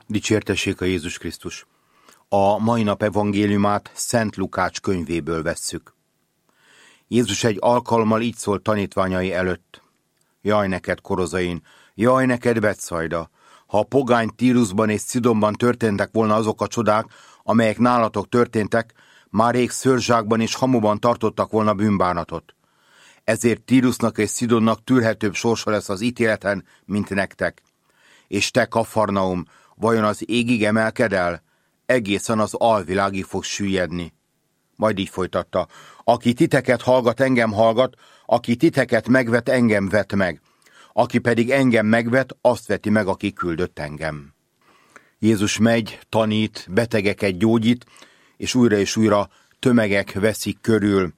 Dicsértessék a Jézus Krisztus! A mai nap evangéliumát Szent Lukács könyvéből vesszük. Jézus egy alkalommal így szólt tanítványai előtt. Jaj neked, Korozain! Jaj neked, Betszajda! Ha a pogány Tírusban és Szidonban történtek volna azok a csodák, amelyek nálatok történtek, már rég szőrzsákban és hamuban tartottak volna bűnbánatot. Ezért Tírusnak és Szidonnak tűrhetőbb sorsa lesz az ítéleten, mint nektek. És te, Kafarnaum, vajon az égig emelkedel? Egészen az alvilágig fog süllyedni. Majd így folytatta. Aki titeket hallgat, engem hallgat, aki titeket megvet, engem vet meg. Aki pedig engem megvet, azt veti meg, aki küldött engem. Jézus megy, tanít, betegeket gyógyít, és újra tömegek veszik körül.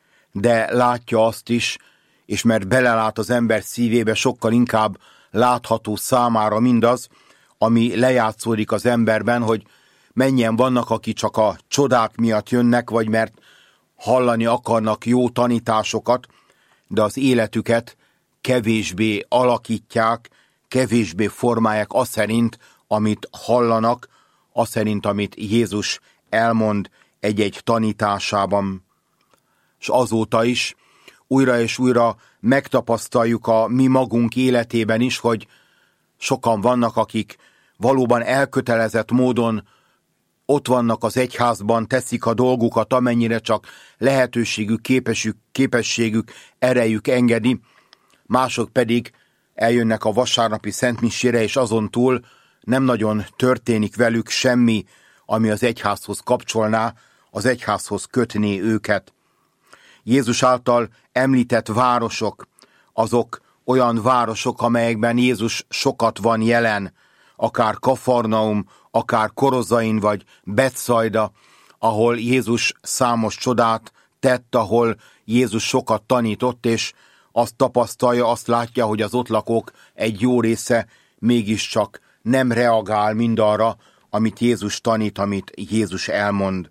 De látja azt is, és mert belelát az ember szívébe, sokkal inkább látható számára mindaz, ami lejátszódik az emberben, hogy mennyien vannak, akik csak a csodák miatt jönnek, vagy mert hallani akarnak jó tanításokat, de az életüket kevésbé alakítják, kevésbé formálják azt szerint, amit hallanak, azt szerint, amit Jézus elmond egy-egy tanításában. És azóta is újra és újra megtapasztaljuk a mi magunk életében is, hogy sokan vannak, akik valóban elkötelezett módon ott vannak az egyházban, teszik a dolgukat, amennyire csak lehetőségük, képességük, erejük engedi, mások pedig eljönnek a vasárnapi szentmisére, és azon túl nem nagyon történik velük semmi, ami az egyházhoz kapcsolná, az egyházhoz kötné őket. Jézus által említett városok, azok olyan városok, amelyekben Jézus sokat van jelen, akár Kafarnaum, akár Korozain vagy Betszajda, ahol Jézus számos csodát tett, ahol Jézus sokat tanított, és azt tapasztalja, azt látja, hogy az ott lakók egy jó része mégiscsak nem reagál mindarra, amit Jézus tanít, amit Jézus elmond.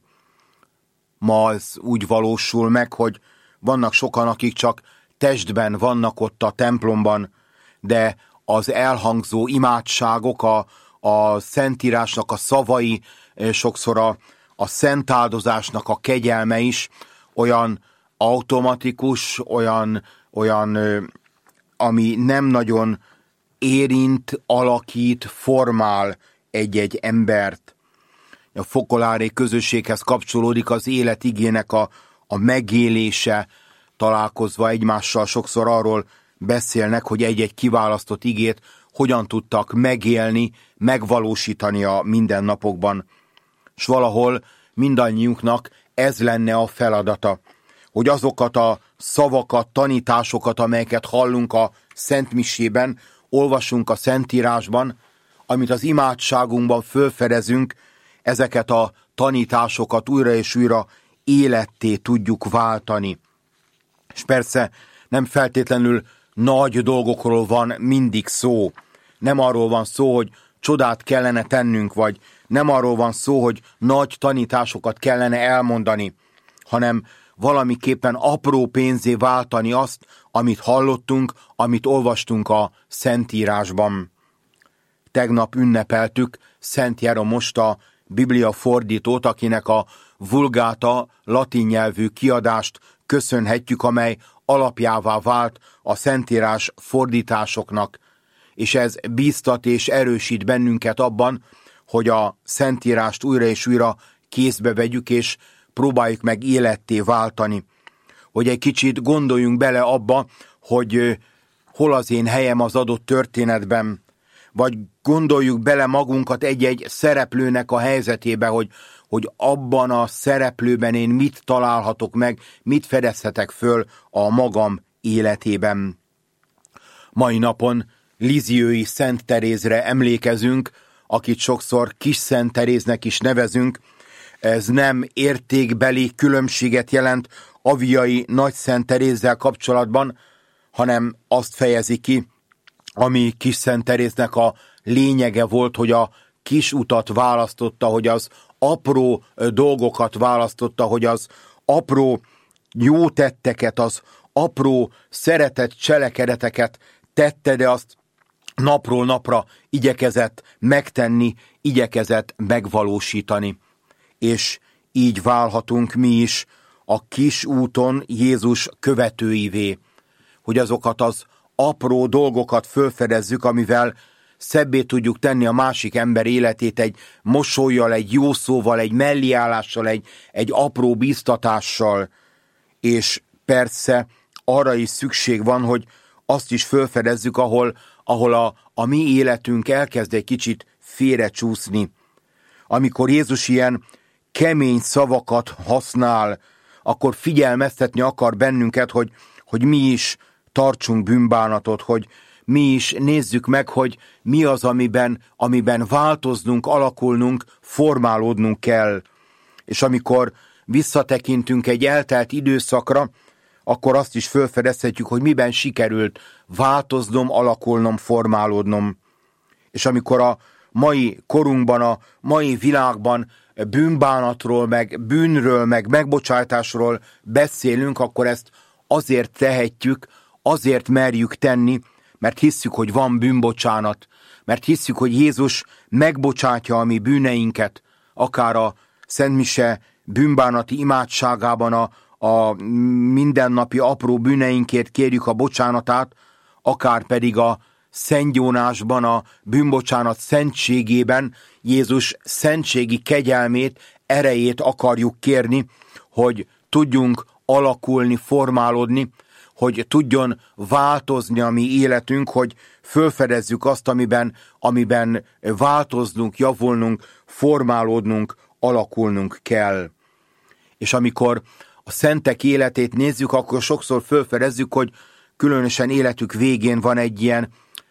Ma ez úgy valósul meg, hogy vannak sokan, akik csak testben vannak ott a templomban, de az elhangzó imádságok, a Szentírásnak a szavai, sokszor a szentáldozásnak a kegyelme is olyan automatikus, olyan, ami nem nagyon érint, alakít, formál egy-egy embert. A fokolári közösséghez kapcsolódik az élet igének a megélése, találkozva egymással sokszor arról beszélnek, hogy egy-egy kiválasztott igét hogyan tudtak megélni, megvalósítani a mindennapokban. S valahol mindannyiunknak ez lenne a feladata, hogy azokat a szavakat, tanításokat, amelyeket hallunk a Szentmisében, olvasunk a Szentírásban, amit az imádságunkban fölfedezünk, ezeket a tanításokat újra és újra életté tudjuk váltani. És persze nem feltétlenül nagy dolgokról van mindig szó. Nem arról van szó, hogy csodát kellene tennünk, vagy nem arról van szó, hogy nagy tanításokat kellene elmondani, hanem valamiképpen apró pénzé váltani azt, amit hallottunk, amit olvastunk a Szentírásban. Tegnap ünnepeltük Szent Jeromost, a Biblia fordítót, akinek a Vulgáta latin nyelvű kiadást köszönhetjük, amely alapjává vált a Szentírás fordításoknak, és ez bíztat és erősít bennünket abban, hogy a Szentírást újra és újra kézbe vegyük, és próbáljuk meg életté váltani. Hogy egy kicsit gondoljunk bele abba, hogy hol az én helyem az adott történetben, vagy gondoljuk bele magunkat egy-egy szereplőnek a helyzetébe, hogy abban a szereplőben én mit találhatok meg, mit fedezhetek föl a magam életében. Mai napon Lisieux-i Szent Terézre emlékezünk, akit sokszor Kis Szent Teréznek is nevezünk. Ez nem értékbeli különbséget jelent Aviai Nagy Szent Terézzel kapcsolatban, hanem azt fejezi ki, ami Kis Szent Teréznek a lényege volt, hogy a kis utat választotta, hogy az apró dolgokat választotta, hogy az apró jó tetteket, az apró szeretett cselekedeteket tette, de azt napról napra igyekezett megtenni, igyekezett megvalósítani. És így válhatunk mi is a kis úton Jézus követőivé, hogy azokat az apró dolgokat fölfedezzük, amivel szebbé tudjuk tenni a másik ember életét egy mosollyal, egy jó szóval, egy melliállással, egy apró bíztatással. És persze arra is szükség van, hogy azt is fölfedezzük, ahol a mi életünk elkezd egy kicsit félrecsúszni. Amikor Jézus ilyen kemény szavakat használ, akkor figyelmeztetni akar bennünket, hogy mi is tartsunk bűnbánatot, hogy mi is nézzük meg, hogy mi az, amiben változnunk, alakulnunk, formálódnunk kell. És amikor visszatekintünk egy eltelt időszakra, akkor azt is felfedezhetjük, hogy miben sikerült változnom, alakulnom, formálódnom. És amikor a mai korunkban, a mai világban bűnbánatról, meg bűnről, meg megbocsátásról beszélünk, akkor ezt azért tehetjük, azért merjük tenni, mert hisszük, hogy van bűnbocsánat, mert hisszük, hogy Jézus megbocsátja a mi bűneinket, akár a Szentmise bűnbánati imádságában a mindennapi apró bűneinkért kérjük a bocsánatát, akár pedig a szentgyónásban, a bűnbocsánat szentségében Jézus szentségi kegyelmét, erejét akarjuk kérni, hogy tudjunk alakulni, formálódni, hogy tudjon változni a mi életünk, hogy fölfedezzük azt, amiben változnunk, javulnunk, formálódnunk, alakulnunk kell. És amikor a szentek életét nézzük, akkor sokszor fölfedezzük, hogy különösen életük végén van egy ilyen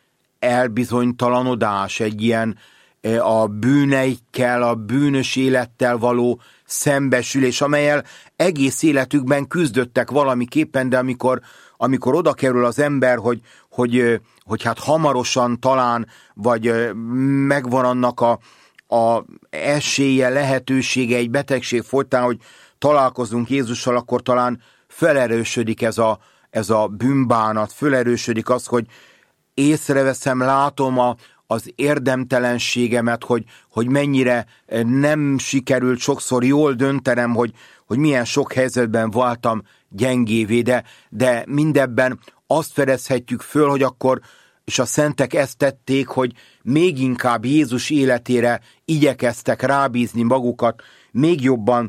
elbizonytalanodás, egy ilyen a bűneikkel, a bűnös élettel való szembesülés, amellyel egész életükben küzdöttek valamiképpen, de amikor oda kerül az ember, hogy hát hamarosan talán, vagy megvan annak a esélye, lehetősége egy betegség folytán, hogy találkozunk Jézussal, akkor talán felerősödik ez a bűnbánat, felerősödik az, hogy észreveszem, látom az érdemtelenségemet, hogy mennyire nem sikerült sokszor jól döntenem, hogy milyen sok helyzetben voltam gyengévé, de mindebben azt fedezhetjük föl, hogy akkor, és a szentek ezt tették, hogy még inkább Jézus életére igyekeztek rábízni magukat, még jobban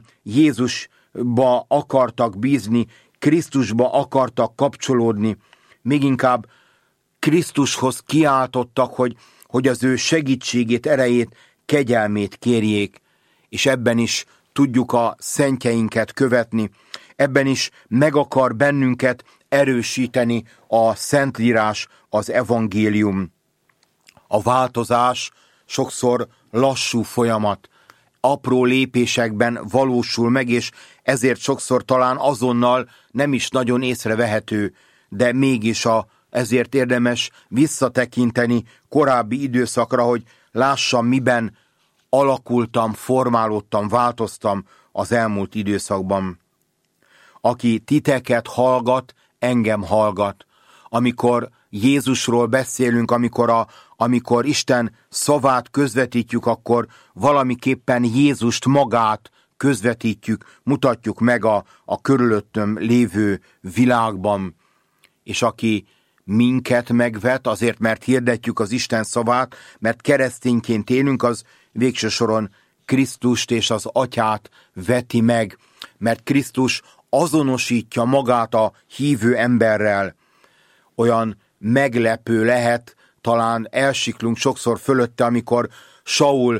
Jézusba akartak bízni, Krisztusba akartak kapcsolódni, még inkább Krisztushoz kiáltottak, hogy az ő segítségét, erejét, kegyelmét kérjék, és ebben is tudjuk a szentjeinket követni, ebben is meg akar bennünket erősíteni a Szentírás, az evangélium. A változás sokszor lassú folyamat, apró lépésekben valósul meg, és ezért sokszor talán azonnal nem is nagyon észrevehető, de mégis ezért érdemes visszatekinteni korábbi időszakra, hogy lássam, miben alakultam, formálódtam, változtam az elmúlt időszakban. Aki titeket hallgat, engem hallgat. Amikor Jézusról beszélünk, amikor Isten szavát közvetítjük, akkor valamiképpen Jézust magát közvetítjük, mutatjuk meg a körülöttön lévő világban. És aki minket megvet, azért, mert hirdetjük az Isten szavát, mert keresztényként élünk, az végső soron Krisztust és az Atyát veti meg, mert Krisztus azonosítja magát a hívő emberrel. Olyan meglepő lehet, talán elsiklunk sokszor fölötte, amikor Saul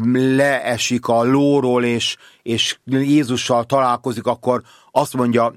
leesik a lóról, és Jézussal találkozik, akkor azt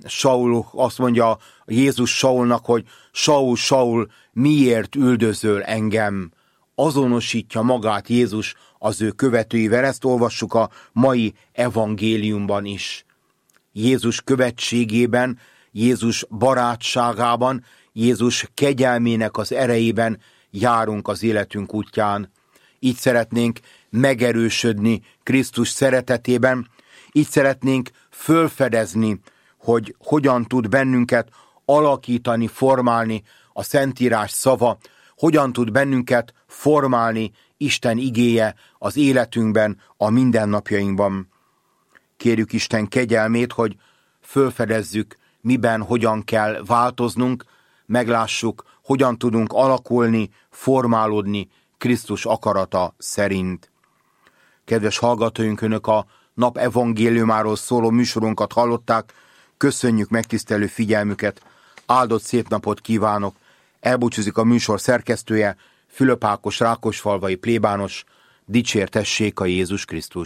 mondja Jézus Saulnak, hogy Saul, Saul, miért üldözöl engem? Azonosítja magát Jézus az ő követőivel, ezt olvassuk a mai evangéliumban is. Jézus követségében, Jézus barátságában, Jézus kegyelmének az erejében járunk az életünk útján. Így szeretnénk megerősödni Krisztus szeretetében, így szeretnénk fölfedezni, hogy hogyan tud bennünket alakítani, formálni a Szentírás szava, hogyan tud bennünket formálni Isten igéje az életünkben, a mindennapjainkban. Kérjük Isten kegyelmét, hogy fölfedezzük, miben, hogyan kell változnunk, meglássuk, hogyan tudunk alakulni, formálódni Krisztus akarata szerint. Kedves hallgatóink, Önök a nap evangéliumáról szóló műsorunkat hallották, köszönjük megtisztelő figyelmüket, áldott szép napot kívánok, elbúcsúzik a műsor szerkesztője, Fülöp Ákos rákosfalvai plébános, dicsértessék a Jézus Krisztus.